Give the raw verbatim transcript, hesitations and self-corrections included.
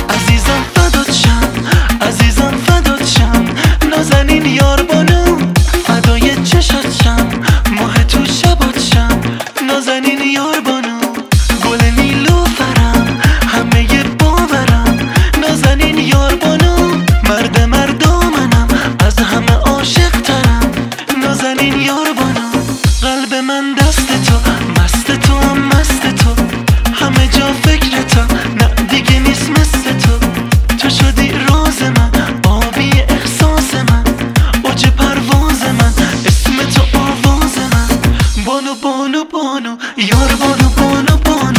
عزیزم فدات شم، عزیزم فدات شم، نازنین یار بانو فدای چشات شم، ماه تو شبات شم، نازنین یار بانو گل نیلوفرم، همه باورم، نازنین یار بانو مرد مردامنم، از همه عاشق ترم، نازنین یار بانو. قلب من دست تو، مست تو هم مست تو، همه جا فکر تو، نه دیگه نیست مثل تو. تو شدی راز من، آبی احساس من، اوج پرواز من، اسم تو آواز من. بانو بانو بانو یار بانو بانو بانو